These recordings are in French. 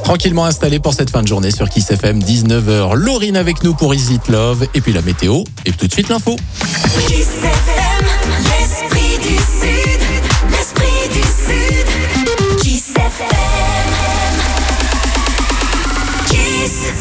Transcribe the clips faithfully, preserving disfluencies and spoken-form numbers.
tranquillement installé pour cette fin de journée sur Kiss F M, dix-neuf heures. Laurine avec nous pour Is It Love et puis la météo et tout de suite l'info. Kiss F M, l'esprit du Sud, l'esprit du Sud. Kiss F M, Kiss.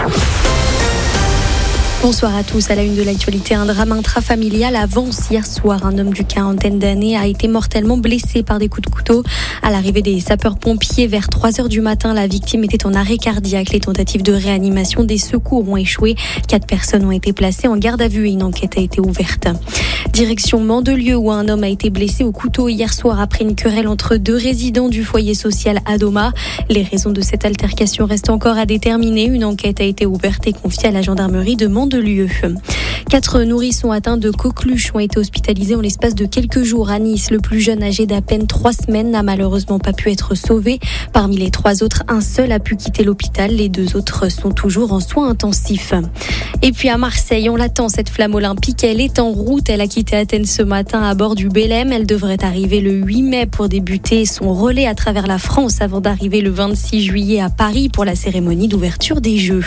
Bonsoir à tous. À la une de l'actualité, un drame intrafamilial avance hier soir. Un homme d'une quarantaine d'années a été mortellement blessé par des coups de couteau. À l'arrivée des sapeurs-pompiers vers trois heures du matin, la victime était en arrêt cardiaque. Les tentatives de réanimation des secours ont échoué. Quatre personnes ont été placées en garde à vue et une enquête a été ouverte. Direction Mandelieu où un homme a été blessé au couteau hier soir après une querelle entre deux résidents du foyer social Adoma. Les raisons de cette altercation restent encore à déterminer. Une enquête a été ouverte et confiée à la gendarmerie de Mandelieu. Quatre nourrissons atteints de coqueluche ont été hospitalisés en l'espace de quelques jours à Nice. Le plus jeune, âgé d'à peine trois semaines, n'a malheureusement pas pu être sauvé. Parmi les trois autres, un seul a pu quitter l'hôpital. Les deux autres sont toujours en soins intensifs. Et puis à Marseille, on l'attend, cette flamme olympique. Elle est en route. Elle a quitté Athènes ce matin à bord du Belém. Elle devrait arriver le huit mai pour débuter son relais à travers la France avant d'arriver le vingt-six juillet à Paris pour la cérémonie d'ouverture des Jeux.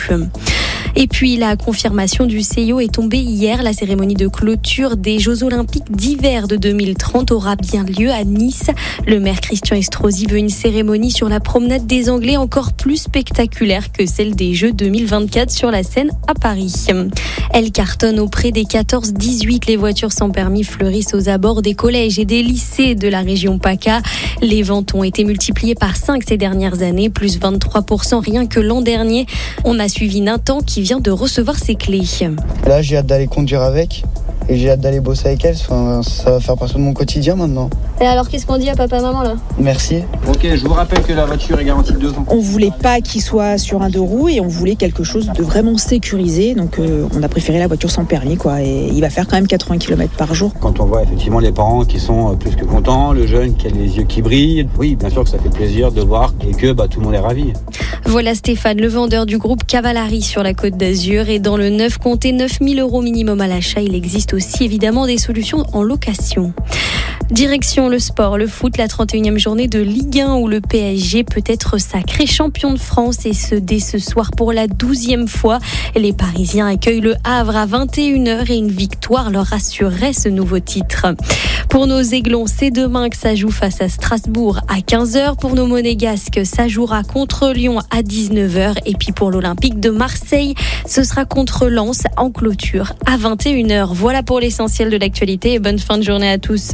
Et puis la confirmation du C I O est tombée hier. La cérémonie de clôture des Jeux Olympiques d'hiver de deux mille trente aura bien lieu à Nice. Le maire Christian Estrosi veut une cérémonie sur la promenade des Anglais encore plus spectaculaire que celle des Jeux deux mille vingt-quatre sur la Seine à Paris. Elle cartonne auprès des quatorze dix-huit. Les voitures sans permis fleurissent aux abords des collèges et des lycées de la région PACA. Les ventes ont été multipliées par cinq ces dernières années, plus vingt-trois pour cent rien que l'an dernier. On a suivi Nathan qui vient de recevoir ses clés. Là, j'ai hâte d'aller conduire avec et j'ai hâte d'aller bosser avec elle. Enfin, ça va faire partie de mon quotidien maintenant. Et alors, qu'est-ce qu'on dit à papa et maman là ? Merci. Ok, je vous rappelle que la voiture est garantie de deux ans. On voulait pas qu'il soit sur un deux roues et on voulait quelque chose de vraiment sécurisé. Donc, euh, on a préféré la voiture sans permis, quoi. Et il va faire quand même quatre-vingts kilomètres par jour. Quand on voit effectivement les parents qui sont plus que contents, le jeune qui a les yeux qui brillent, oui, bien sûr que ça fait plaisir de voir et que bah, tout le monde est ravi. Voilà Stéphane, le vendeur du groupe Cavallari sur la Côte d'Azur. Et dans le neuf, comptez neuf mille euros minimum à l'achat. Il existe aussi évidemment des solutions en location. Direction le sport, le foot, la trente et unième journée de Ligue un où le P S G peut être sacré champion de France et ce dès ce soir pour la douzième fois. Les Parisiens accueillent le Havre à vingt et une heures et une victoire leur assurerait ce nouveau titre. Pour nos Aiglons, c'est demain que ça joue face à Strasbourg à quinze heures. Pour nos Monégasques, ça jouera contre Lyon à dix-neuf heures. Et puis pour l'Olympique de Marseille, ce sera contre Lens en clôture à vingt et une heures. Voilà pour l'essentiel de l'actualité et bonne fin de journée à tous.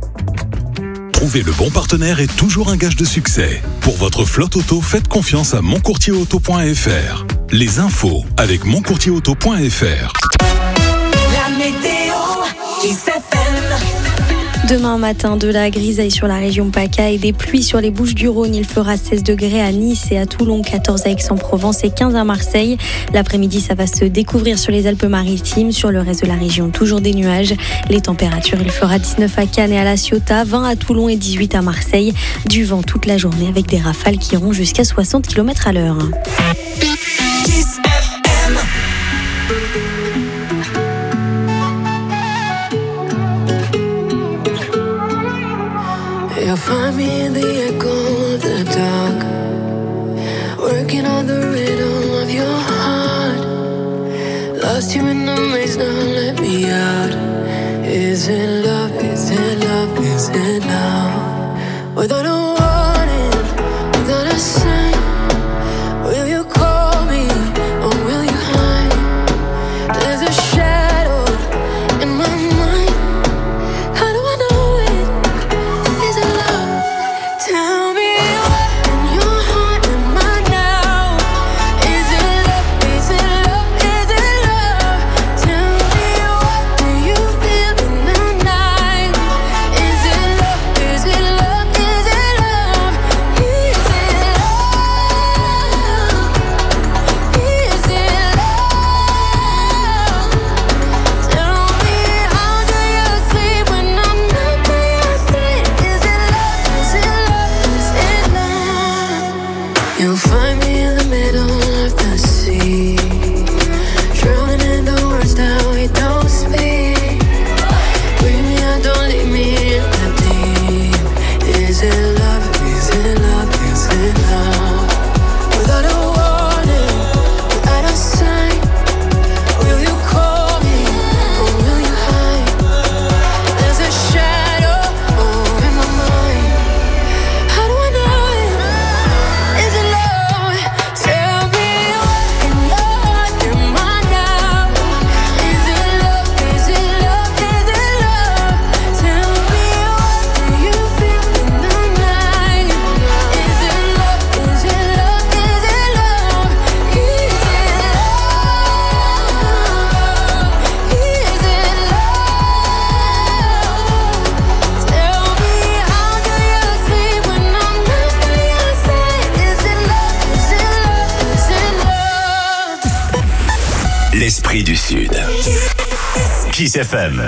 Trouver le bon partenaire est toujours un gage de succès. Pour votre flotte auto, faites confiance à mon courtier auto point f r. Les infos avec mon courtier auto point f r. La météo, Kiss F M. Demain matin, de la grisaille sur la région PACA et des pluies sur les Bouches-du-Rhône. Il fera seize degrés à Nice et à Toulon, quatorze à Aix-en-Provence et quinze à Marseille. L'après-midi, ça va se découvrir sur les Alpes-Maritimes. Sur le reste de la région, toujours des nuages. Les températures, il fera dix-neuf à Cannes et à La Ciotat, vingt à Toulon et dix-huit à Marseille. Du vent toute la journée avec des rafales qui iront jusqu'à soixante kilomètres à l'heure. Kiss F M. You'll find me in the echo of the dark, working on the rhythm of your heart. Lost you in the maze, now let me out. Is it love, is it love, is it now? Without a warning, without a sign, will you call me or will you hide? There's a shadow in my mind. How do I know it? Is it love? Tell me what in your heart am I now? Is it love? Is it love? Is it love? Tell me what do you feel in the night? Is it love? Is it love? Is it love? Is it love? Is it love? Tell me how do you sleep when I'm not by your side? Is it love? Is it love? Is it love? You'll find me in the middle of the sea, drowning in the words that we don't speak. Bring me out, don't leave me in the deep. Is it love? Is it love? Is it love? Without a l'esprit du Sud. Kiss F M.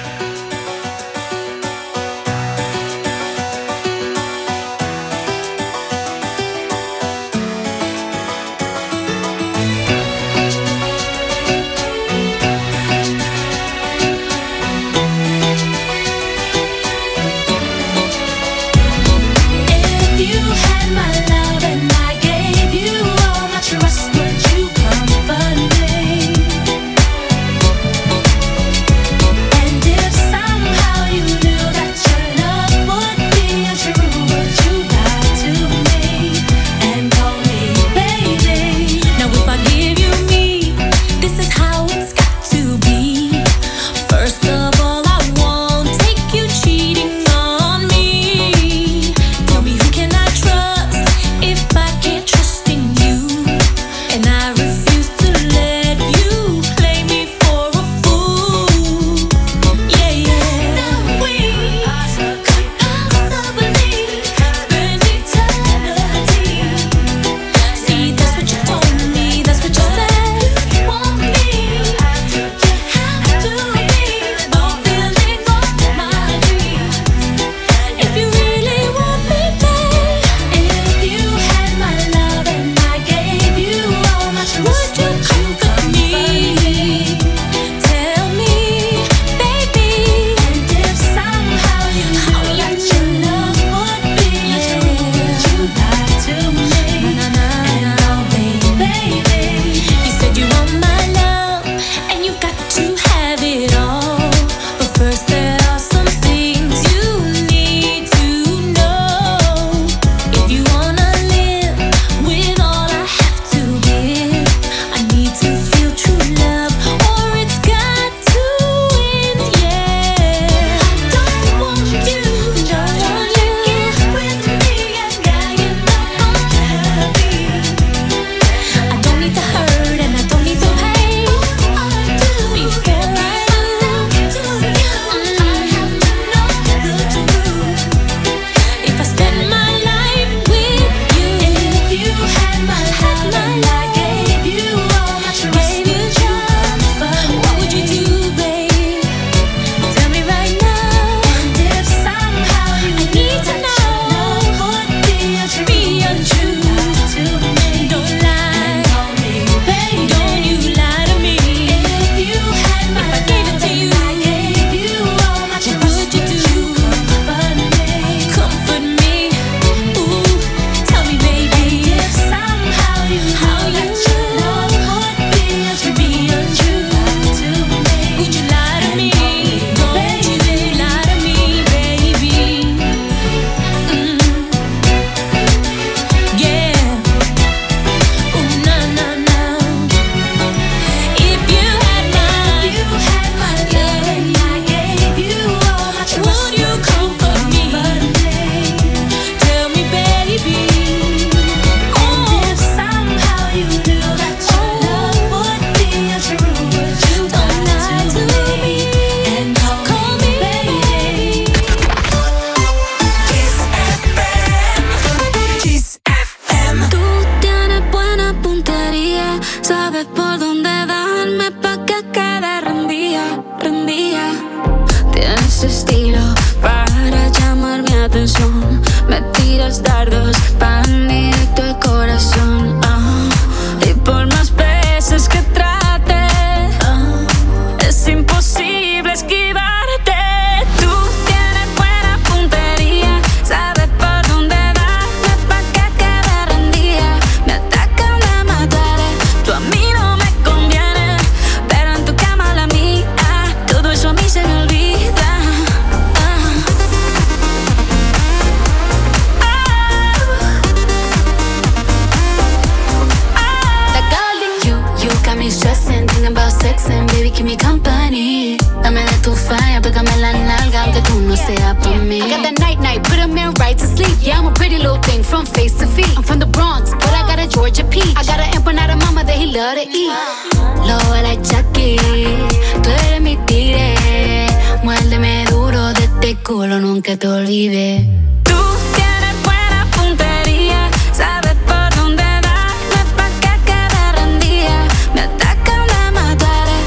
Nunca te olvide. Tú tienes buena puntería, sabes por dónde darme pa' que quede rendida. Me atacan, me mataré,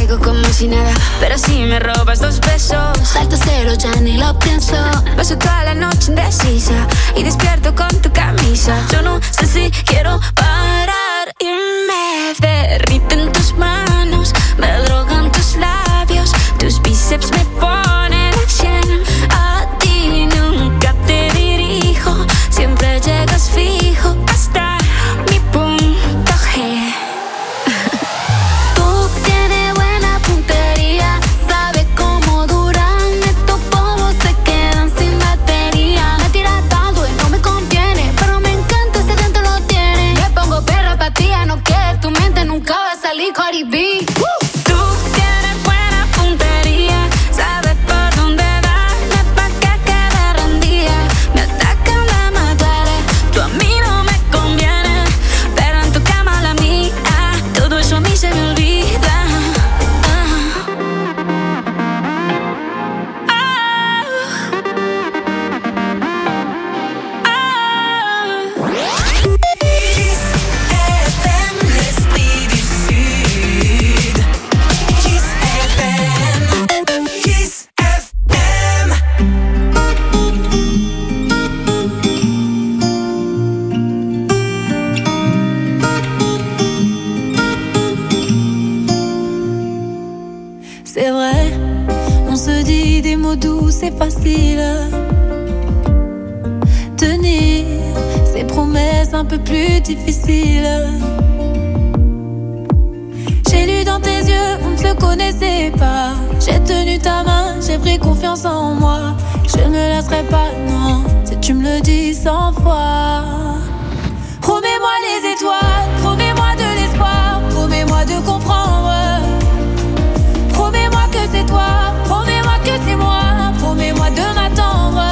caigo como si nada, pero si me robas dos besos, salto cero, ya ni lo pienso. Paso toda la noche indecisa y despierto con tu camisa. Yo no sé si quiero parar y me derriten tus manos, me drogan tus labios, tus bíceps me ponen a cien. A ti nunca te dirijo, siempre llegas fijo hasta mi punto G. Tú tienes buena puntería, sabes cómo duran estos polvos, se quedan sin batería. Me tiras tanto y no me conviene, pero me encanta ese dentro lo tiene. Me pongo perra pa' ti, no que tu mente nunca va a salir Cardi B. Tú tienes buena puntería, sabes por dónde darme pa' que quede rendida. Me atacan de matar, tú a mí no me conviene, pero en tu cama la mía, todo eso a mí se me olvida. Ah. Ah. Kiss F M, l'esprit du Sud. Kiss F M, Kiss F M. C'est vrai, on se dit des mots doux, c'est facile. Tenir ces promesses un peu plus difficiles. J'ai lu dans tes yeux, on ne se connaissait pas. J'ai tenu ta main, j'ai pris confiance en moi. Je ne me lasserai pas, non, si tu me le dis cent fois. Promets-moi les étoiles, promets-moi de l'espoir, promets-moi de comprendre. Promets-moi que c'est toi, promets-moi que c'est moi, promets-moi de m'attendre.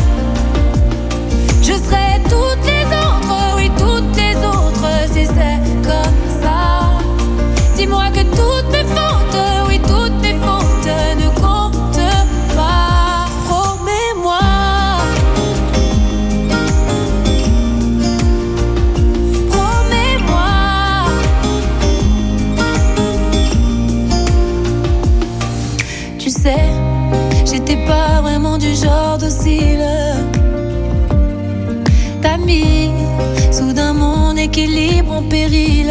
Je serai toutes les autres, oui toutes les autres, si c'est comme ça. Dis-moi que toutes mes fautes, oui toutes mes fautes ne comptent pas. Promets-moi. Promets-moi. Tu sais, j'étais pas vraiment du genre docile. T'as mis soudain mon équilibre en péril.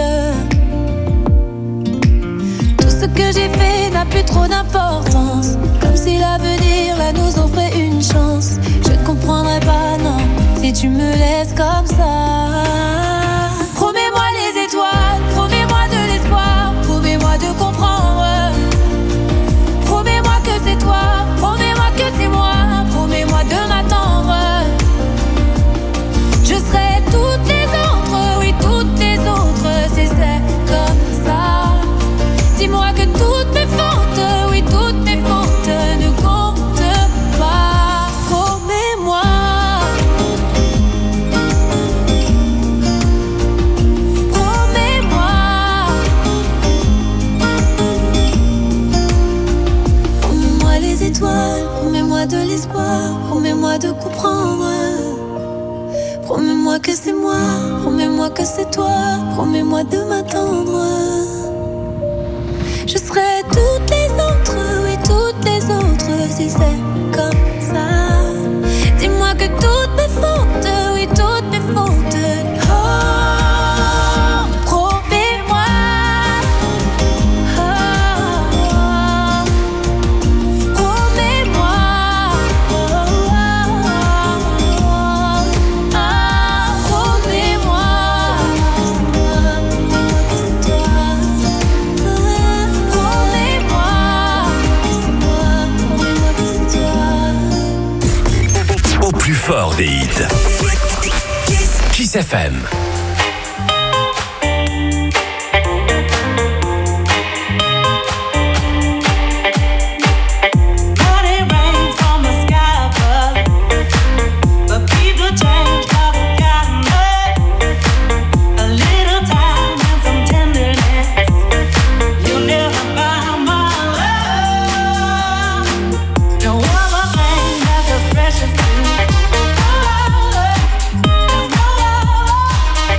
Tout ce que j'ai fait n'a plus trop d'importance, comme si l'avenir là nous offrait une chance. Je ne comprendrai pas, non, si tu me laisses comme ça. Promets-moi les étoiles, promets-moi de l'espoir, promets-moi de comprendre. Promets-moi que c'est toi, promets-moi que c'est moi, promets-moi de m'attendre. Je serai toutes les autres, oui toutes les autres, si c'est comme ça. Dis-moi que toutes mes fautes, oui toutes mes fautes ne comptent pas. Promets-moi. Promets-moi. Promets-moi les étoiles, promets-moi de l'espoir, promets-moi de comprendre. Promets-moi que c'est moi, promets-moi que c'est toi, promets-moi de m'attendre. Je serai toutes les autres, oui toutes les autres, si c'est comme ça. Dis-moi que toutes mes fautes, oui toutes mes fautes. Oh, promets-moi. Oh, promets-moi. Oh, oh, oh, ah, promets-moi. C'est moi, promets-moi que c'est toi. Promets-moi. C'est moi, promets-moi que c'est toi. Au plus fort des hits. Kiss F M. Precious to me. Oh, oh, oh.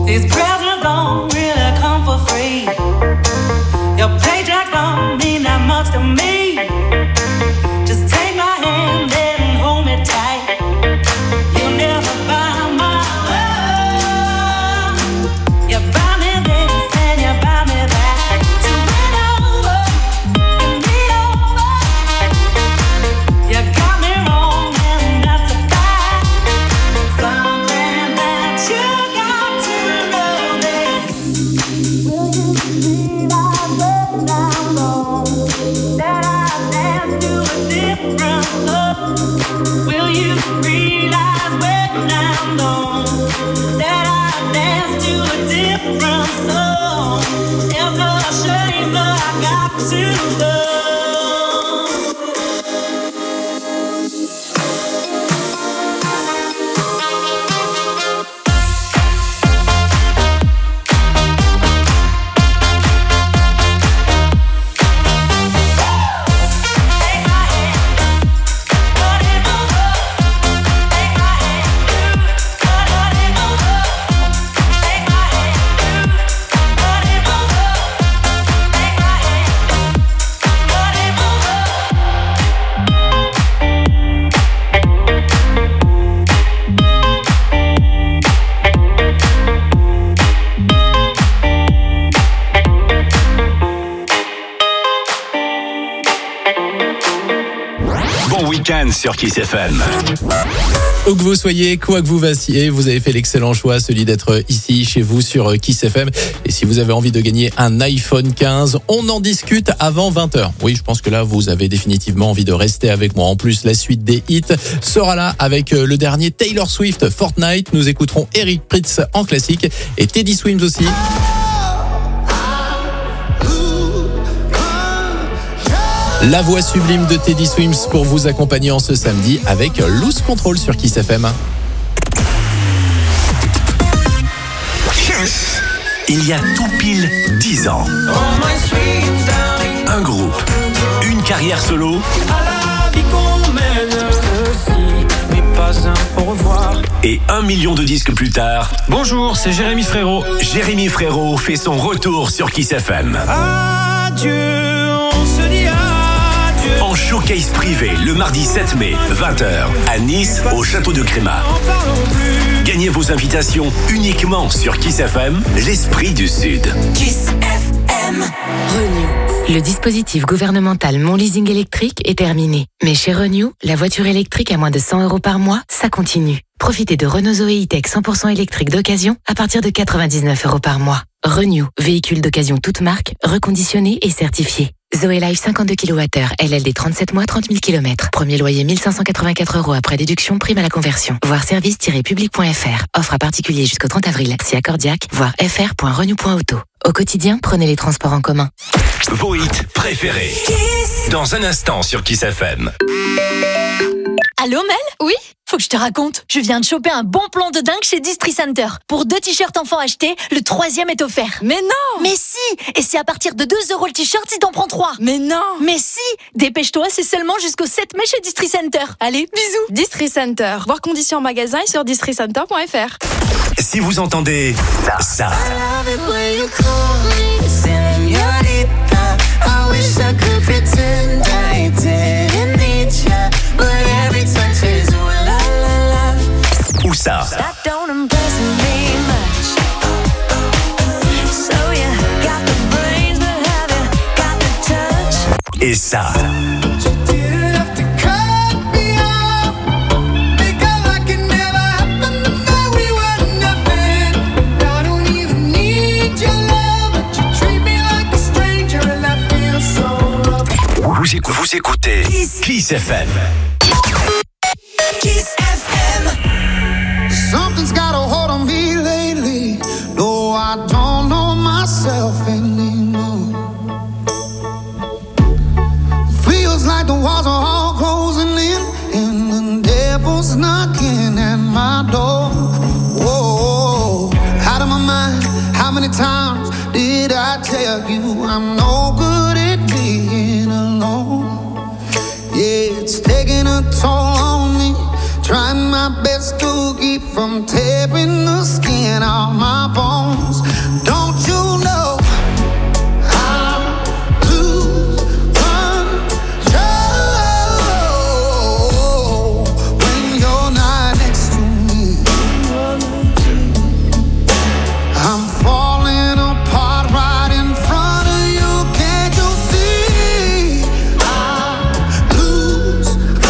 These presents don't really come for free. Your paycheck don't mean that much to me. Just take my hand and hold me tight. You'll never buy my love. You buy me this and you buy me that. So win over, and me over. You got me wrong and that's a fact. Something that you got to know is, will you realize when I'm gone that I dance to a different love? Will you realize when I'm gone that I dance to a different song? It's a shame, but I got to go. Bon week-end sur Kiss F M. Où que vous soyez, quoi que vous fassiez, vous avez fait l'excellent choix, celui d'être ici, chez vous, sur Kiss F M. Et si vous avez envie de gagner un iPhone quinze, on en discute avant vingt heures. Oui, je pense que là, vous avez définitivement envie de rester avec moi. En plus, la suite des hits sera là avec le dernier Taylor Swift, Fortnite. Nous écouterons Eric Prydz en classique et Teddy Swims aussi. La voix sublime de Teddy Swims pour vous accompagner en ce samedi avec Loose Control sur Kiss F M. Il y a tout pile dix ans. Un groupe, une carrière solo. Et un million de disques plus tard. Bonjour, c'est Jérémy Frérot. Jérémy Frérot fait son retour sur Kiss F M. Adieu, on se dit adieu. En showcase privé le mardi sept mai, vingt heures, à Nice, au château de Crémat. Gagnez vos invitations uniquement sur Kiss F M, l'esprit du Sud. Kiss F M. Renew. Le dispositif gouvernemental Mon Leasing électrique est terminé. Mais chez Renew, la voiture électrique à moins de cent euros par mois, ça continue. Profitez de Renault Zoé E-Tech cent pour cent électrique d'occasion à partir de quatre-vingt-dix-neuf euros par mois. Renew, véhicule d'occasion toute marque, reconditionné et certifié. Zoé Life cinquante-deux kilowattheures, L L D trente-sept mois, trente mille kilomètres. Premier loyer mille cinq cent quatre-vingt-quatre euros après déduction, prime à la conversion. Voir service tiret public point f r. Offre à particulier jusqu'au trente avril. Si accordiaque, voir f r point renew point auto. Au quotidien, prenez les transports en commun. Vos hits préférés. Kiss. Dans un instant sur Kiss F M. Allô Mel ? Oui ? Faut que je te raconte, je viens de choper un bon plan de dingue chez Distri Center. Pour deux t-shirts enfants achetés, le troisième est offert. Mais non ! Mais si ! Et c'est à partir de deux euros le t-shirt si t'en prends trois. Mais non ! Mais si ! Dépêche-toi, c'est seulement jusqu'au sept mai chez Distri Center. Allez, bisous. Distri Center. Voir conditions en magasin et sur distri center point f r. Si vous entendez ça, ou ça, et ça. Vous, écoutez, vous écoutez Kiss, Kiss F M. Kiss F M. Something's got a hold on me lately. No, I don't know myself anymore. Feels like the walls are all closing in, and the devil's knocking at my door. Whoa, out of my mind. How many times did I tell you I'm no good at being alone? Yeah, it's taking a toll on me. Trying my best to keep from tearing in the skin of my bones. Don't you know I lose control when you're not next to me? I'm falling apart right in front of you. Can't you see? I lose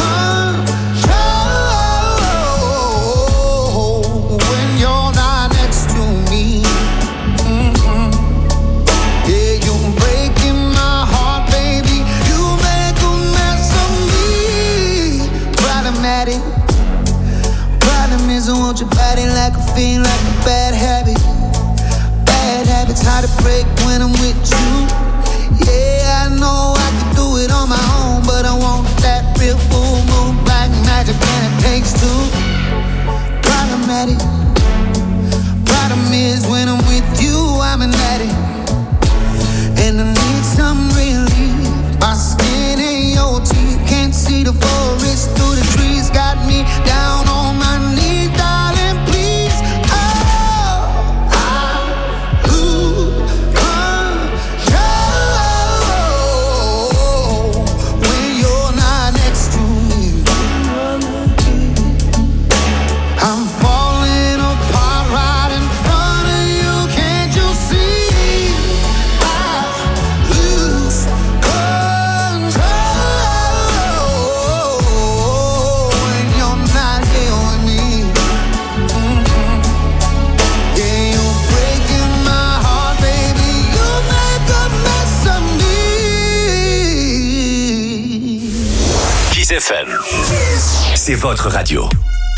control when you're not next to me. Mm-mm. Yeah, you're breaking my heart, baby. You make a mess of me. Problematic. Problem is I want your body like a fiend, like a bad habit. Bad habits hard to break when I'm with you. Yeah, I know I can do it on my own, but I want that real full moon black magic, and it takes two. Problematic. Problem is when I'm with you, I'm an addict, and I need some relief. My skin and your teeth can't see the forest through the trees. Got me down on my knees, darling, please. Oh, I lose control when you're not next to me. I'm falling apart right in front of you. Can't you see? I lose control when you're not here with me. Mm-mm. Yeah, you're breaking my heart, baby. You make a mess of me. Kiss F M, c'est votre radio.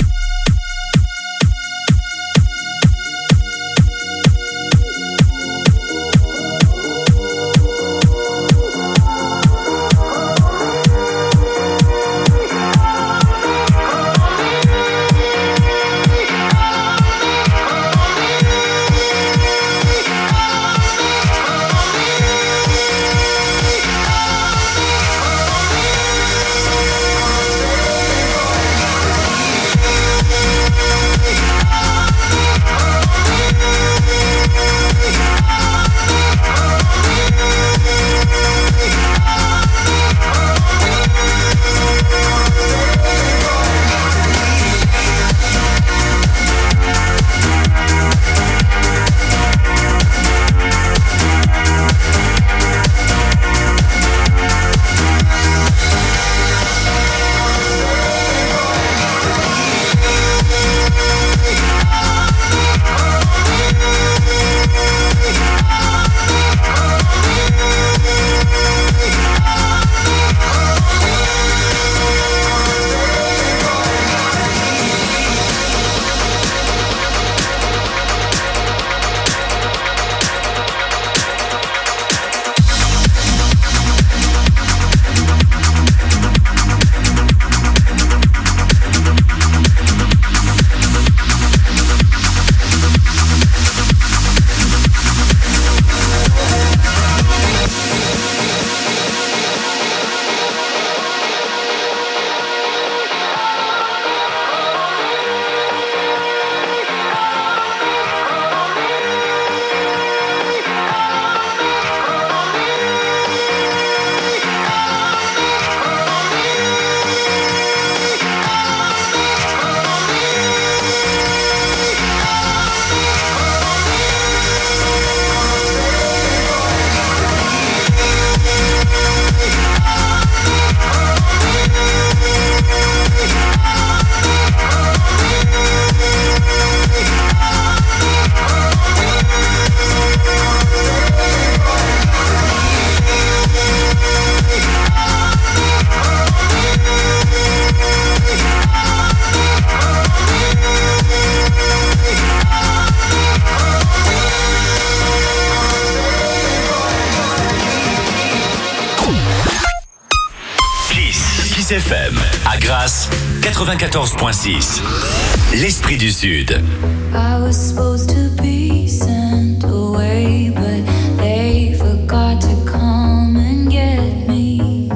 Kiss F M, à Grasse, quatre-vingt-quatorze point six. L'Esprit du Sud. I was supposed to be sent away, but they forgot to come and get me.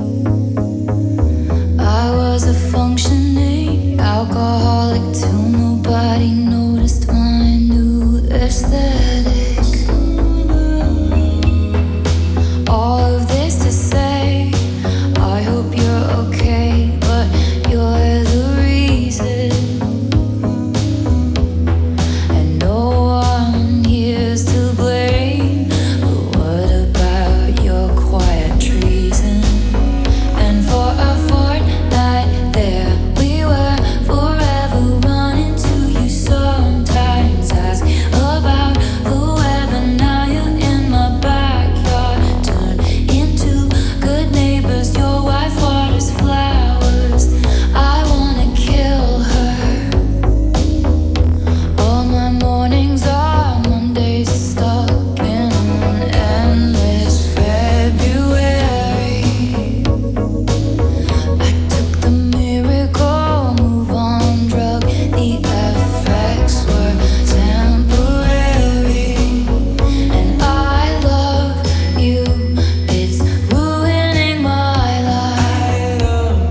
I was a functioning alcoholic till nobody noticed my aesthetic. All of this to say, I hope you're okay, but you're the reason. And no one here's to blame. But what about your quiet treason? And for a fortnight there we were, forever running to you. Sometimes ask about the weather. Now you're in my backyard. Turn into good neighbors. Your wife waters flowers. I wanna kill her. All my mornings are Mondays, stuck in an endless February. I took the miracle move on drug. The effects were temporary. And I love you. It's ruining my life.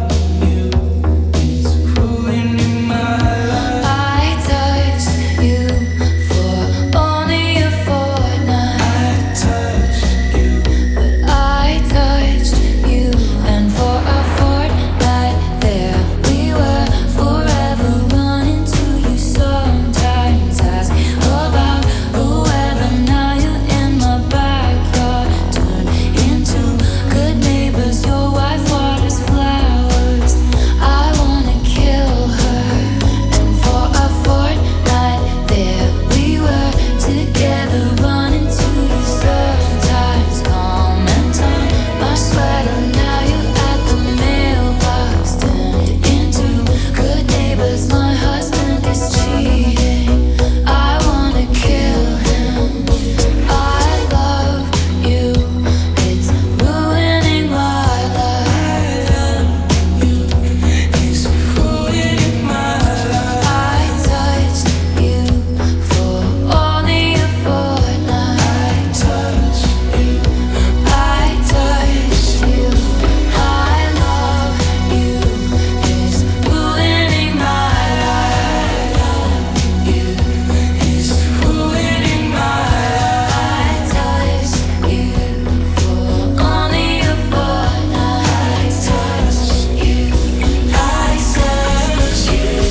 I touched you for only a fortnight. But I touched you, and for a fortnight there we were, forever running to you. Sometimes ask about the weather. Now you're in my backyard. Turn into good neighbors. Your wife waters flowers. I wanna kill her. And for a fortnight there we were, together running to you. Sometimes comment on my sweater. Now you're at the mailbox. Turned into good neighbors. My husband is cheating. I wanna kill him. I love you. It's ruining my life. It's ruining my life. I touched you for only a fortnight. I touched you. I touched you. I love you. It's ruining my life. You. It's ruining my life. I touched you for only a fortnight. I touched you. I touched you.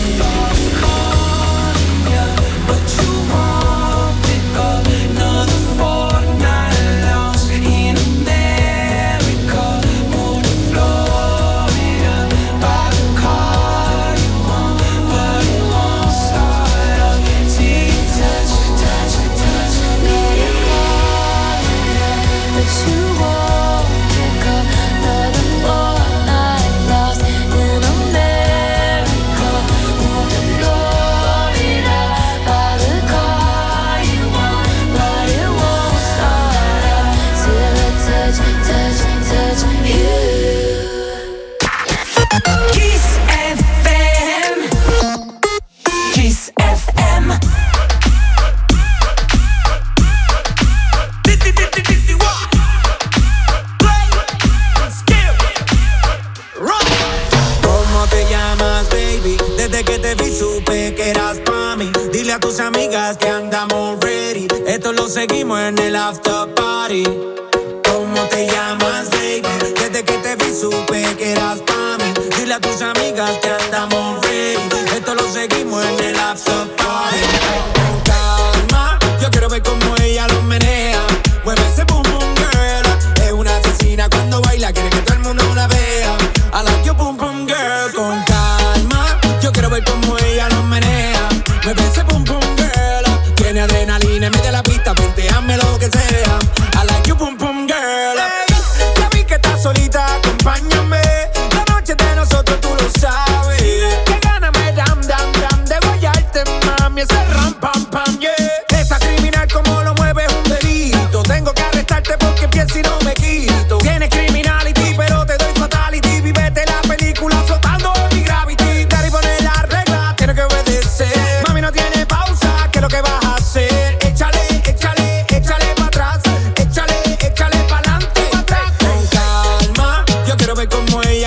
But you won't pick up another fortnight lost in America. Moved to Florida, buy the car you want, but it won't start up. See you touch, touch, touch, let it go. But you won't pick up another fortnight lost in America. Moved to Florida, buy the car you want, but it won't start up till I touch, touch, touch you. Kiss F M. Kiss F M. ¿Cómo te llamas, baby? Desde que te vi supe que eras pa' mí. Dile a tus amigas que andamos ready. Esto lo seguimos en el after party. ¿Cómo te llamas, baby? Desde que te vi supe que eras pa' mí. Dile a tus amigas que andamos ready. Esto lo seguimos en el after party. Con calma, yo quiero ver cómo ella lo menea. Mueve ese boom boom girl. Es una asesina cuando baila, quiere que todo el mundo la vea. I like your boom boom girl. Con calma, yo quiero ver cómo ella lo menea. Mueve ese boom boom girl. Tiene adrenalina en medio de la pista, venteame lo que sea. I like your boom boom girl. Hey, ya vi que estás solita, acompáñame. La noche de nosotros tú lo sabes. Que gana me dam dam dam de guayarte, mami. Ese ram pam pam, yeah. Esa criminal como lo mueve es un delito. Tengo que arrestarte porque pienso y no me quito. Tienes criminality, pero te doy fatality. Vivete la película flotando en mi gravity. Daddy pone la regla, tiene que obedecer. Mami no tiene pausa, ¿qué es lo que vas a hacer? Échale, échale, échale pa' atrás. Échale, échale pa'lante. Con calma, yo quiero ver cómo ella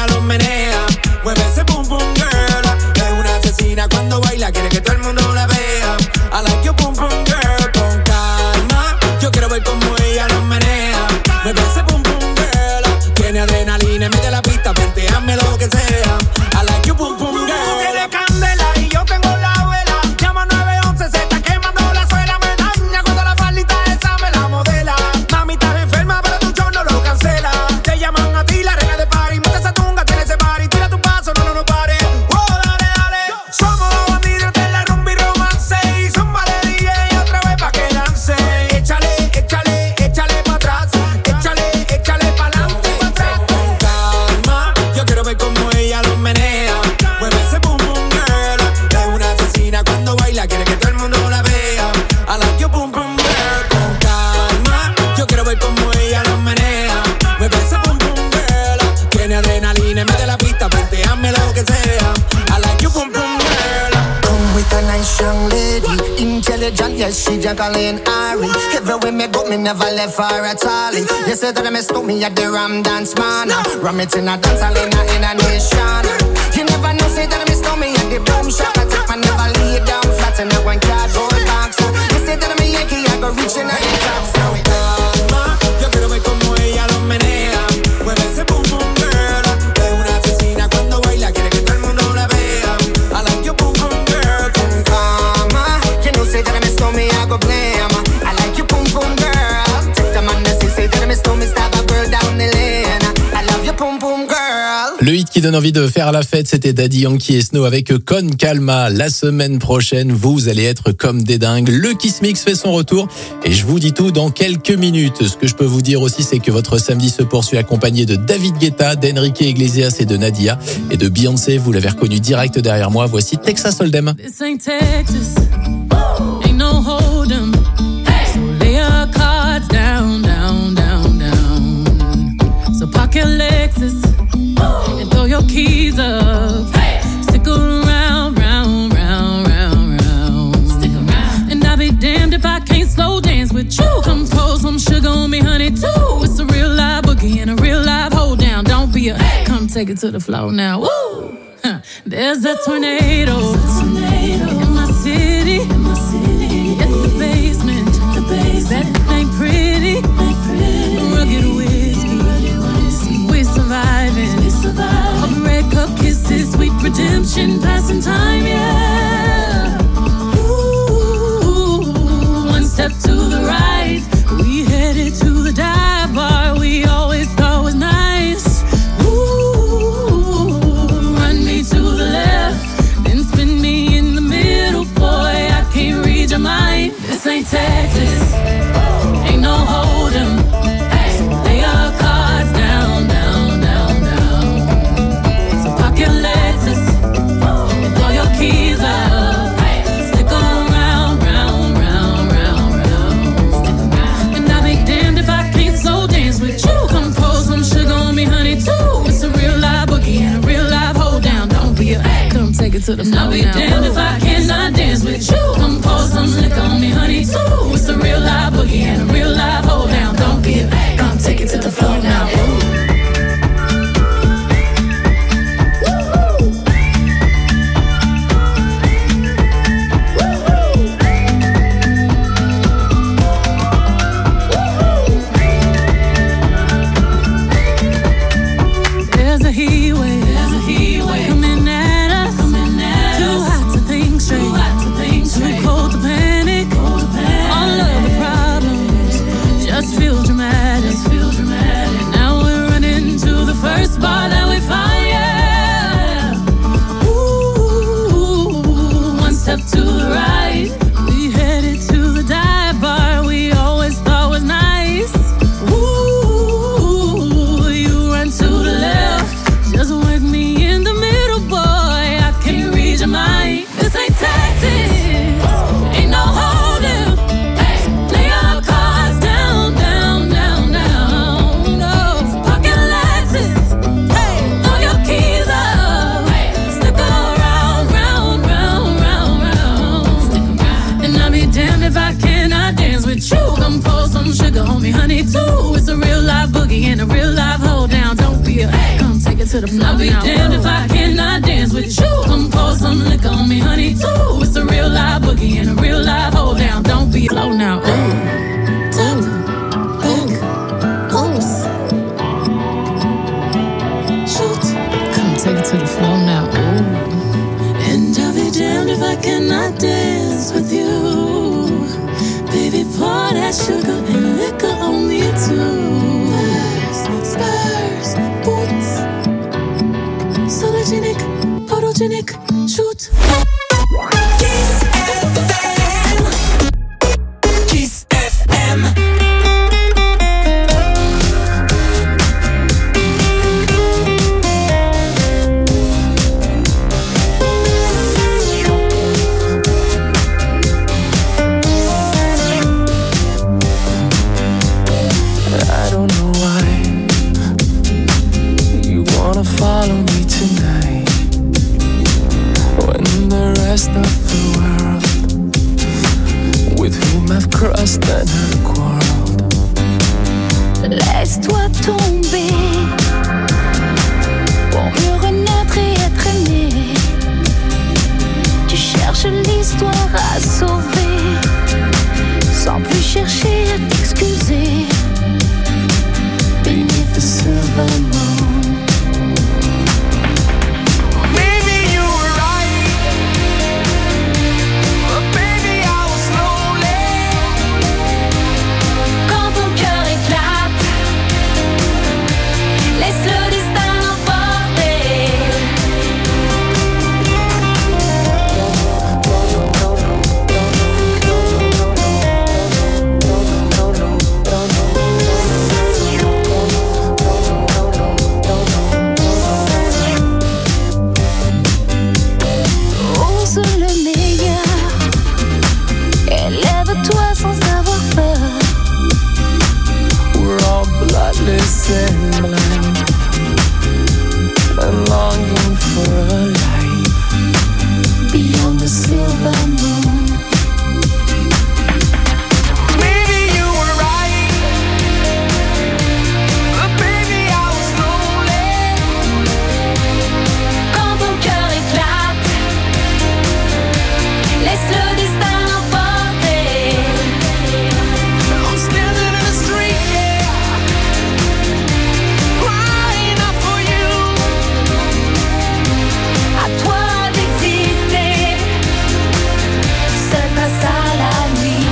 yes, she Jacqueline Ari. Everywhere me go, me never left her at all. You say that I miss me at the Ram Dance Man. Ram it in a dance hall in a, in a nation. You never know, say that I miss me at the Boom Shop. I take my never lay down flat in a one cardboard box. You say that I'm a Yankee, I go reaching out the top. So it calma, yo quiero ver como ella lo menea. Mueve ese boom boom girl. Es una asesina cuando baila, quiere que todo el mundo la vea. I like your boom boom girl. Con calma, you know say that I miss me, I go blame. I like your boom boom girl. Take the man that say, say that I miss me, stab a girl down the lane. I love your boom boom girl. Le hit qui donne envie de faire la fête, c'était Daddy Yankee et Snow avec Con Calma. La semaine prochaine, vous allez être comme des dingues. Le Kiss Mix fait son retour et je vous dis tout dans quelques minutes. Ce que je peux vous dire aussi, c'est que votre samedi se poursuit accompagné de David Guetta, d'Enrique Iglesias et de Nadia. Et de Beyoncé, vous l'avez reconnu direct derrière moi. Voici Texas Hold'em. This ain't Texas, ain't no hold'em. So lay your cards down, down, down, down. So park your Lexus and throw your keys up. Stick around, round, round, round, round. Stick around. And I'll be damned if I can't slow dance with you. Come pour some sugar on me, honey, too. It's a real live boogie and a real live hold down. Don't be a, come take it to the floor now. Woo! Huh. There's a tornado, in my city, in my city. At the basement, the basement. That ain't pretty, ain't pretty. Rugged whiskey, we're surviving. We surviving. All the red cup kisses, sweet redemption, passing time, yeah. Ooh, one step to the right, we headed to the dive bar we always thought was nice. Ooh, run me to the left, then spin me in the middle, boy, I can't read your mind. This ain't Texas, ain't no hold'em. So lay your cards down, down, down, down. So park your Lexus and throw your keys up. Stick around, round, round, round, round. And I'll be damned if I can't slow dance with you. Come pour some sugar on me, honey, too. It's a real live boogie and a real live hold down. Don't be a, come take it to the floor now. I'll be damned if I cannot dance with you. Come pour some liquor on me, honey, too. It's a real live boogie and a real live hold down. Don't be a, come take it to the floor now. There's a heat wave, there's a heat wave coming at us, coming at too us. Hot to think straight, too hot to think straight. Too cold to panic, cold to panic. All of the problems just feel dramatic, just feel dramatic. Now we're running to the first bar that we find, yeah. Ooh, one step to the right, we headed to the dive bar we always thought was nice. Ooh, you run to the left, just work me in the middle, boy, I can't read your mind. This ain't Texas, ain't no hold'em. Lay your cards down, down, down, down. No, park your Lexus, throw your keys up. Stick around, round, round, round, round. And I'll be damned if I cannot dance with you. Come pour some sugar on me, honey, too. It's a real live boogie and a real live hold down. Don't be a, come take it to the floor. I'll be damned if I cannot dance with you. Come pour some liquor on me, honey, too. It's a real live boogie and a real live hold down. Don't be slow now. Ooh. Tap, back, pulse. Shoot. Come take it to the floor now. Ooh. And I'll be damned if I cannot dance with you. Baby, pour that sugar and liquor on me too. Spurs, boots, sologenic, photogenic, shoot. Kiss F M. Kiss F M. I don't know why you wanna follow me tonight. with whom I've crossed and have quarreled. Laisse-toi tomber pour mieux renaître et être aimé. Tu cherches l'histoire à sauver sans plus chercher à t'excuser. Beneath the silver moon. And blind and longing for a life beyond the silver moon. Maybe you were right, but baby I was lonely. Quand ton cœur éclate, laisse le destin l'emporter. I'm standing in the street, yeah, crying out for you. À toi d'exister, seul face à la nuit.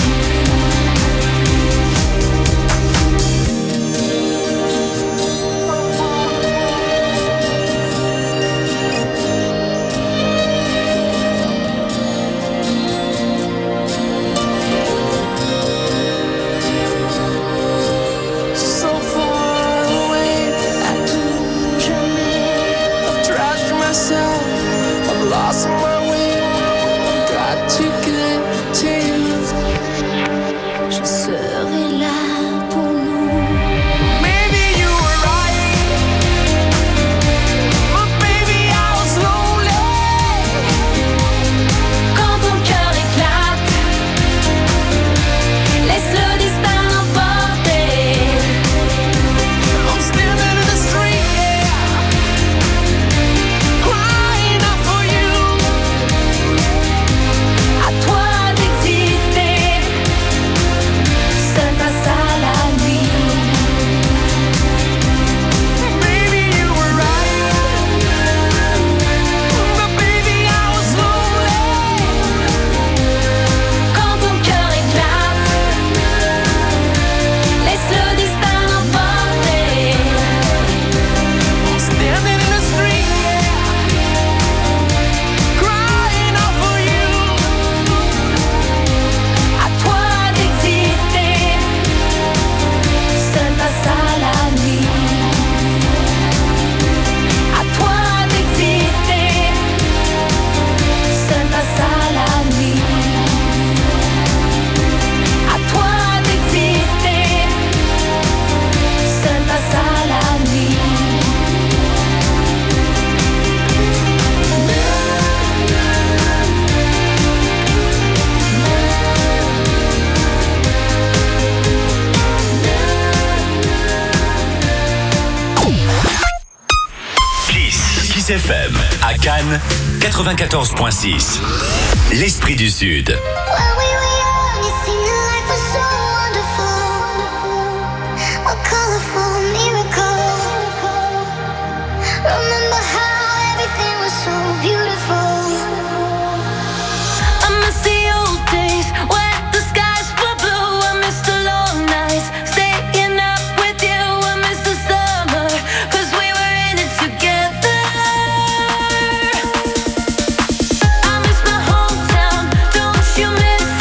So far away, À tout jamais, I've trashed myself, I've lost my way. Got to get to you. je serai là pour nous. Maybe you were right, but baby I was lonely. Quand ton cœur éclate, laisse le destin l'emporter. I'm standing in the street, yeah, crying out for you. À toi d'exister, seul face à la nuit. Maybe you were right, but baby I was lonely. Quand ton cœur éclate, laisse le destin l'emporter. I'm standing in the street, yeah, crying out for you. À toi d'exister, seul face à la nuit. À toi d'exister, seul face à la nuit. À toi d'exister, seul face à la nuit. Kiss. Kiss F M. À Cannes, quatre-vingt-quatorze virgule six. L'Esprit du Sud. When we were young, it seemed that life was so wonderful. A colorful miracle. Remember how everything was so beautiful. I miss the old days when the skies were blue. I miss the long nights, staying up with you. I miss the summer, 'cause we were in it together. I miss my hometown, don't you miss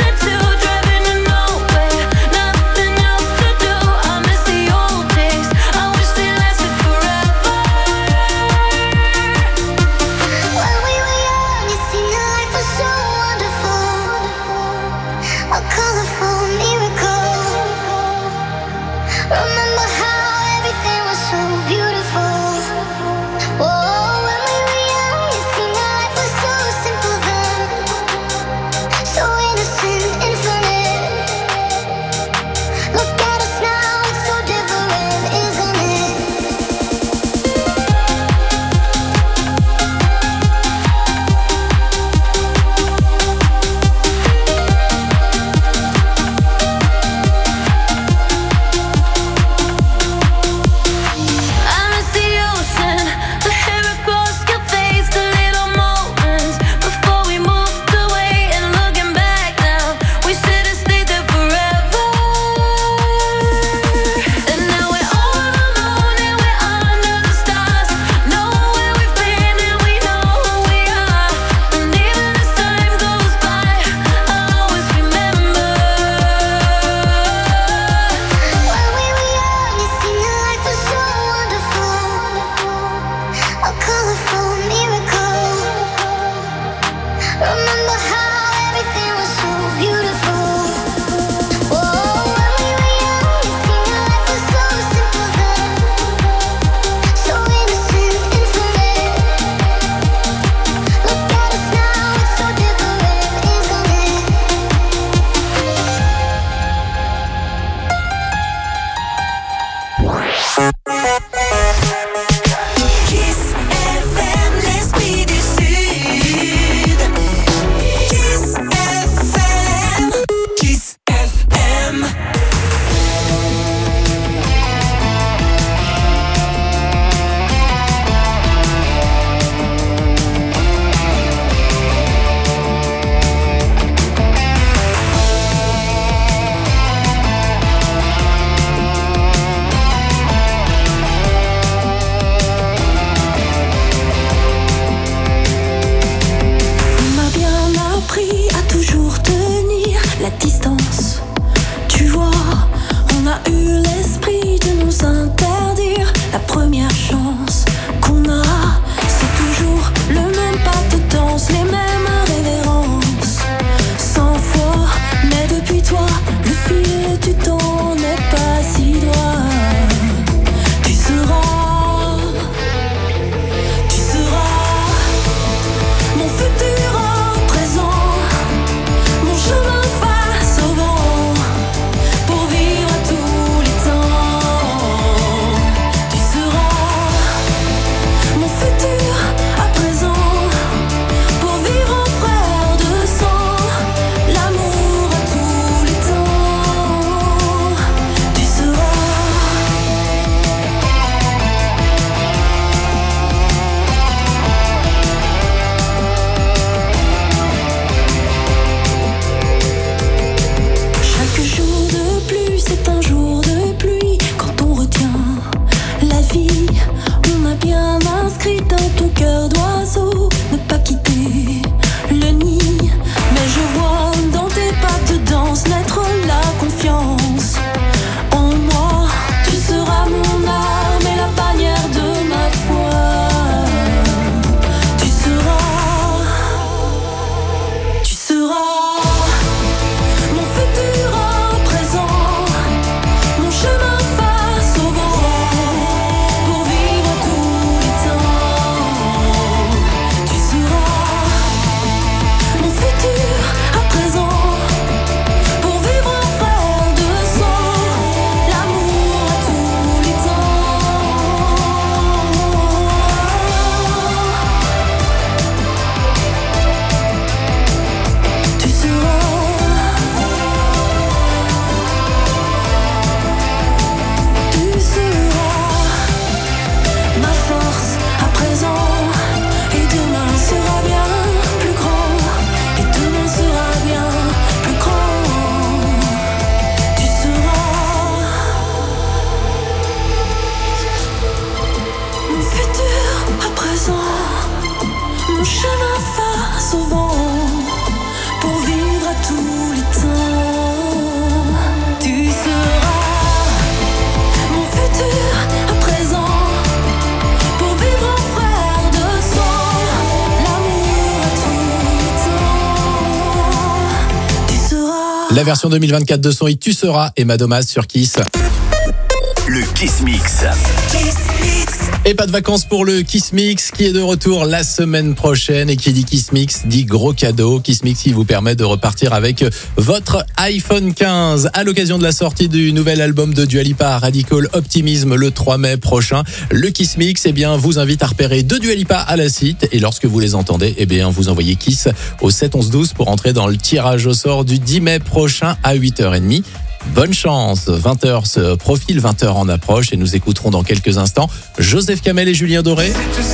La version deux mille vingt-quatre de son hit Tu seras et Madomas sur Kiss. Le Kiss Mix. Kiss Mix. Et pas de vacances pour le Kiss Mix qui est de retour la semaine prochaine. Et qui dit Kiss Mix dit gros cadeau. Kiss Mix qui vous permet de repartir avec votre iPhone quinze à l'occasion de la sortie du nouvel album de Dua Lipa, Radical Optimism, le trois mai prochain. Le Kiss Mix eh bien, vous invite à repérer deux Dua Lipa à la suite. Et lorsque vous les entendez, eh bien, vous envoyez Kiss au sept onze douze pour entrer dans le tirage au sort du dix mai prochain à huit heures trente. Bonne chance, vingt heures se profile, vingt heures en approche et nous écouterons dans quelques instants Joseph Kamel et Julien Doré.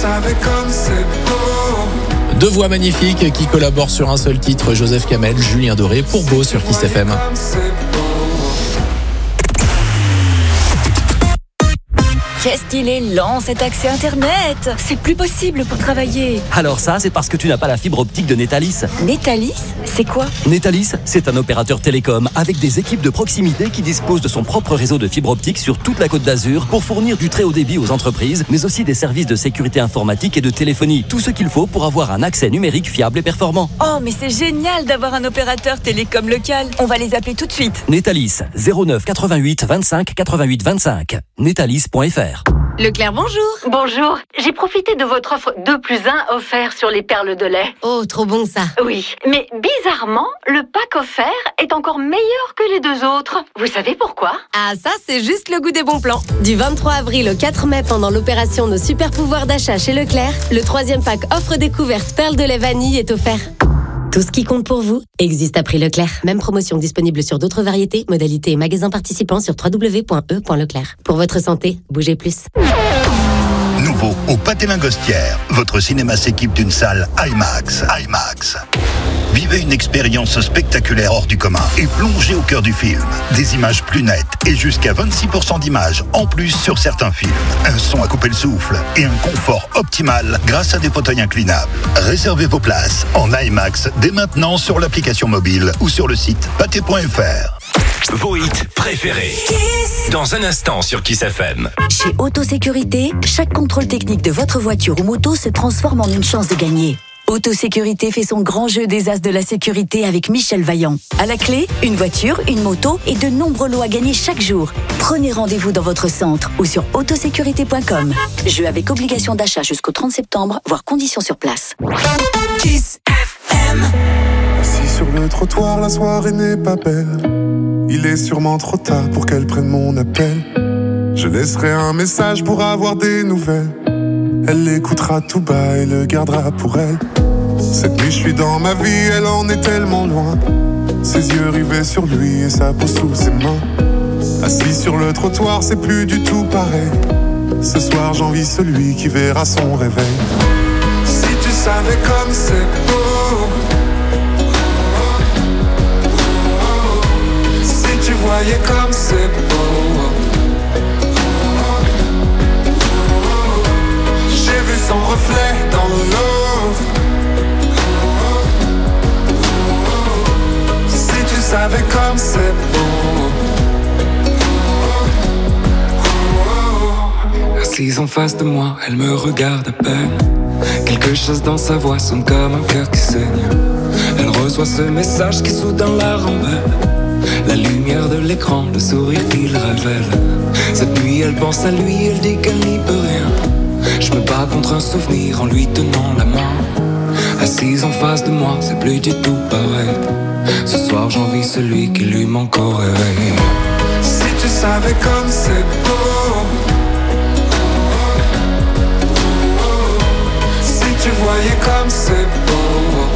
Deux voix magnifiques qui collaborent sur un seul titre, Joseph Kamel, Julien Doré pour Beau sur Kiss F M. Qu'est-ce qu'il est lent cet accès internet. C'est plus possible pour travailler. Alors ça, c'est parce que tu n'as pas la fibre optique de Netalis. Netalis, c'est quoi? Netalis, c'est un opérateur télécom avec des équipes de proximité qui disposent de son propre réseau de fibre optique sur toute la Côte d'Azur pour fournir du très haut débit aux entreprises, mais aussi des services de sécurité informatique et de téléphonie. Tout ce qu'il faut pour avoir un accès numérique fiable et performant. Oh, mais c'est génial d'avoir un opérateur télécom local. On va les appeler tout de suite. Netalis, zéro neuf quatre-vingt-huit vingt-cinq quatre-vingt-huit vingt-cinq. Netalis point F R. Leclerc, bonjour. Bonjour. J'ai profité de votre offre deux plus un offert sur les perles de lait. Oh, trop bon ça. Oui, mais bizarrement, le pack offert est encore meilleur que les deux autres. Vous savez pourquoi? Ah, ça, c'est juste le goût des bons plans. Du vingt-trois avril au quatre mai, pendant l'opération Nos super pouvoirs d'achat chez Leclerc, le troisième pack offre découverte perles de lait vanille est offert. Tout ce qui compte pour vous existe à prix Leclerc. Même promotion disponible sur d'autres variétés, modalités et magasins participants sur w w w point e point leclerc. Pour votre santé, bougez plus. Nouveau au Pâté Lingostière, votre cinéma s'équipe d'une salle IMAX. IMAX. Vivez une expérience spectaculaire hors du commun et plongez au cœur du film. Des images plus nettes et jusqu'à vingt-six pour cent d'images en plus sur certains films. Un son à couper le souffle et un confort optimal grâce à des fauteuils inclinables. Réservez vos places en IMAX dès maintenant sur l'application mobile ou sur le site pâté point F R. Vos hits préférés. Dans un instant sur Kiss F M. Chez Autosécurité, chaque contrôle technique de votre voiture ou moto se transforme en une chance de gagner. Autosécurité fait son grand jeu des as de la sécurité avec Michel Vaillant. À la clé, une voiture, une moto et de nombreux lots à gagner chaque jour. Prenez rendez-vous dans votre centre ou sur autosécurité point com. Jeu avec obligation d'achat jusqu'au trente septembre, voire conditions sur place. Kiss F M. Assis sur le trottoir, la soirée n'est pas belle. Il est sûrement trop tard pour qu'elle prenne mon appel. Je laisserai un message pour avoir des nouvelles. Elle l'écoutera tout bas et le gardera pour elle. Cette nuit je suis dans ma vie, elle en est tellement loin. Ses yeux rivés sur lui et sa peau sous ses mains. Assis sur le trottoir, c'est plus du tout pareil. Ce soir j'envie celui qui verra son réveil. Si tu savais comme c'est beau, si tu voyais comme c'est beau. Son reflet dans l'eau. Si tu savais comme c'est beau. Assise en face de moi, elle me regarde à peine. Quelque chose dans sa voix sonne comme un cœur qui saigne. Elle reçoit ce message qui soudain la rembelle. La lumière de l'écran, le sourire qu'il révèle. Cette nuit elle pense à lui, elle dit qu'elle n'y peut rien. Je me bats contre un souvenir en lui tenant la main. Assise en face de moi, c'est plus du tout pareil. Ce soir j'envie celui qui lui manque au réveil. Si tu savais comme c'est beau. Si tu voyais comme c'est beau.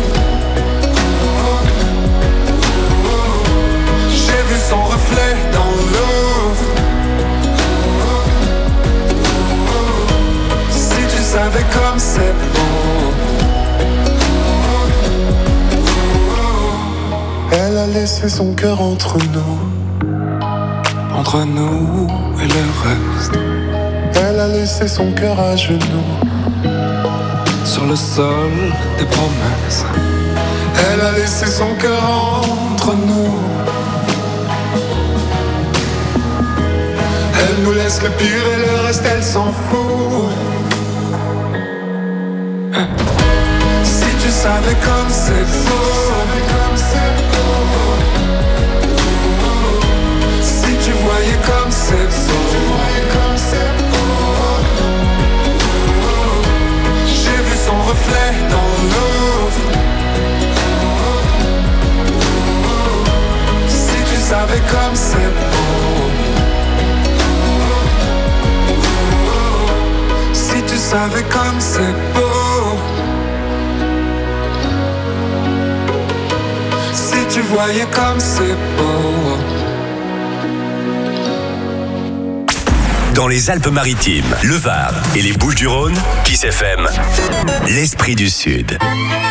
J'ai vu son reflet dans l'eau. Tu savais comme c'est beau. Elle a laissé son cœur entre nous. Entre nous et le reste. Elle a laissé son cœur à genoux. Sur le sol des promesses. Elle a laissé son cœur entre nous. Elle nous laisse le pire et le reste elle s'en fout. Si tu savais comme c'est beau. savais comme c'est beau. Si tu savais comme c'est beau. Si tu voyais comme c'est beau. Dans les Alpes-Maritimes, le Var et les Bouches-du-Rhône, Kiss F M, l'Esprit du Sud.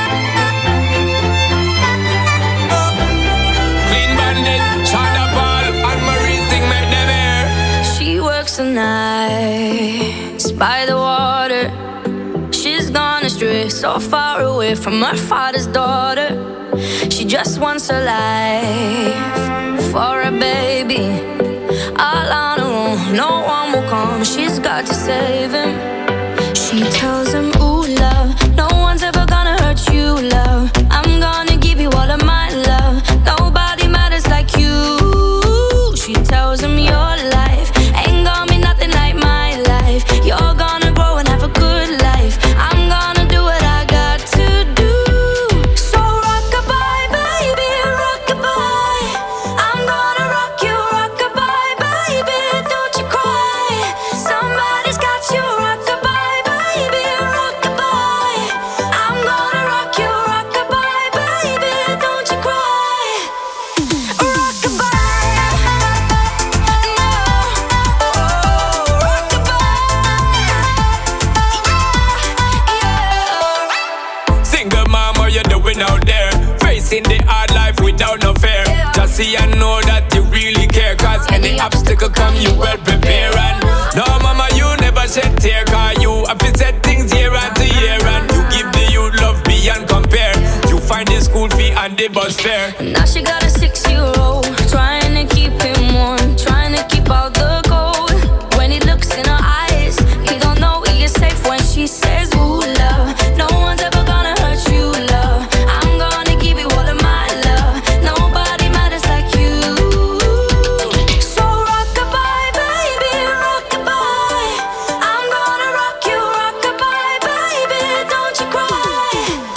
She works the nights by the water. She's gone astray, so far away from her father's daughter. She just wants a life for a baby. All on her own, no one will come. She's got to save him. She tells him, ooh, love, no one's ever gonna hurt you, love. I'm gonna give you all of my love. Nobody matters like you. She tells him, your life ain't gonna be nothing like my life. You're gonna grow and have a good life. I'm gonna do what I got to do. So rock-a-bye, baby, rock-a-bye. I'm gonna rock you, rock-a-bye, baby, don't you cry. Somebody's got you, rock-a-bye, baby, rock-a-bye. I'm gonna rock you, rock-a-bye, baby, don't you cry. Rock-a-bye. Single mom, what you doing out there? Facing the hard life without no fear. Just see and know that you really care. Cause any obstacle come, you well prepare. And no mama, you never shed tear. Cause you have to set things year after year. And you give the youth love beyond compare. You find the school fee and the bus fare. Now she got a six-year-old, trying to keep him warm, trying to keep out the cold. When he looks in her eyes, he don't know he is safe when she says, ooh, love, no one's ever gonna hurt you, love. I'm gonna give you all of my love. Nobody matters like you. So rock-a-bye, baby, rock-a-bye. I'm gonna rock you, rock-a-bye, baby, don't you cry.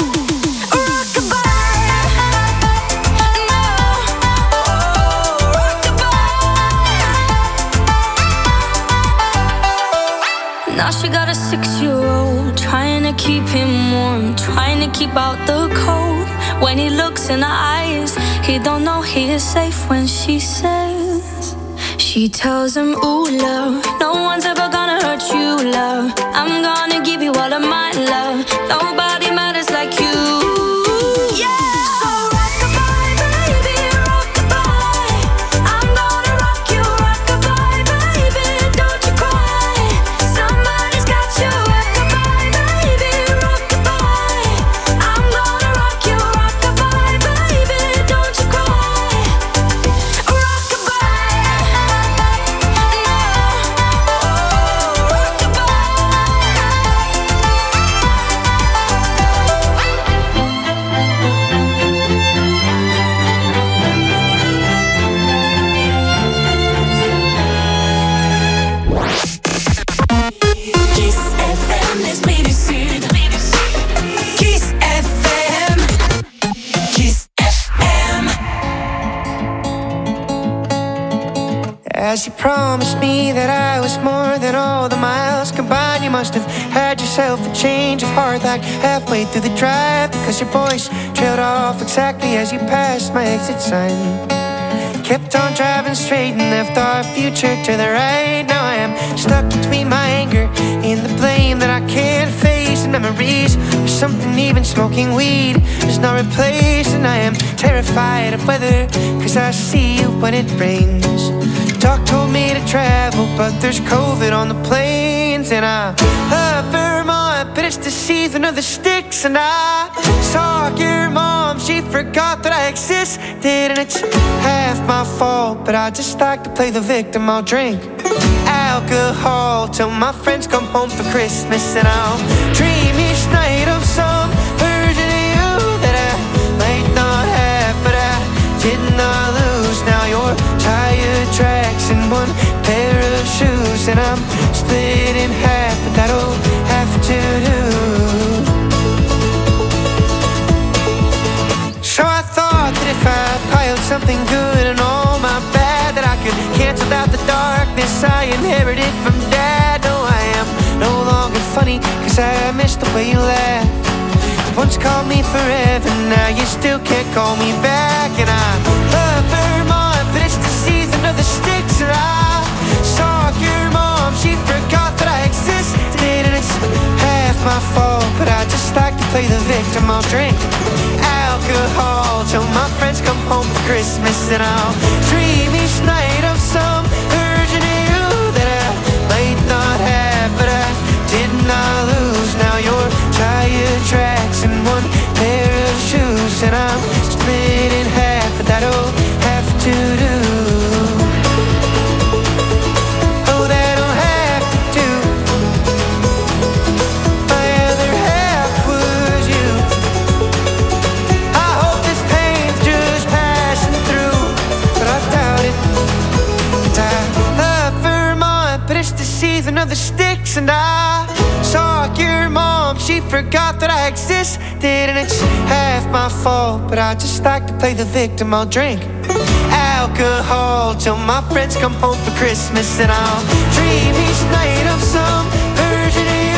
Now she got a six-year-old, trying to keep him warm, trying to keep out the cold. When he looks in her eyes, he don't know he is safe when she says, she tells him, ooh, love, no one's ever gonna hurt you, love. I'm gonna give you all of my love. Nobody matters like you. Yeah. So rock-a-bye, baby, rock-a-bye. I'm gonna rock you, rock-a-bye, baby, don't you cry. Somebody's got you, rock-a-bye, baby, rock-a-bye. I'm gonna rock you, rock-a-bye, baby, don't you cry. Rock-a-bye. Kiss F M, l'esprit du Sud. Kiss F M. Kiss F M. As you promised me that I was more than all the miles combined, you must have had yourself a change of heart like halfway through the drive, because your voice trailed off exactly as you passed my exit sign. Kept on driving straight and left our future to the right. Now I am stuck between my anger and the blame that I can't face, and memories of something even smoking weed is not replaced. And I am terrified of weather, cause I see you when it rains. Doc told me to travel, but there's COVID on the planes. And I love Vermont, but it's the season of the sticks. And I saw your mom, she forgot that I existed. And it's half my fault, but I just like to play the victim. I'll drink alcohol till my friends come home for Christmas. And I'll dream each night of some version of you that I might not have, but I did not lose. Now you're tire tracks and one pair of shoes, and I'm split in half, but that'll have to do. So I thought that if I piled something good on all my guess I inherited from dad. No, I am no longer funny, cause I miss the way you laugh. You once called me forever, now you still can't call me back. And I love Vermont, but it's the season of the sticks. And I saw your mom, she forgot that I existed. And it's half my fault, but I just like to play the victim. I'll drink alcohol till my friends come home for Christmas. And I'll dream each night of some version of you that I might not have, but I did not lose. Now you're tired tracks and one pair of shoes, and I'm split in half, but that'll have to do. Oh, that'll have to do. My other half was you. I hope this pain's just passing through, but I doubt it. And I love Vermont, but it's the season of the sticks. And I saw your mom, she forgot that I existed. And it's half my fault, but I just like to play the victim. I'll drink alcohol till my friends come home for Christmas. And I'll dream each night of some version of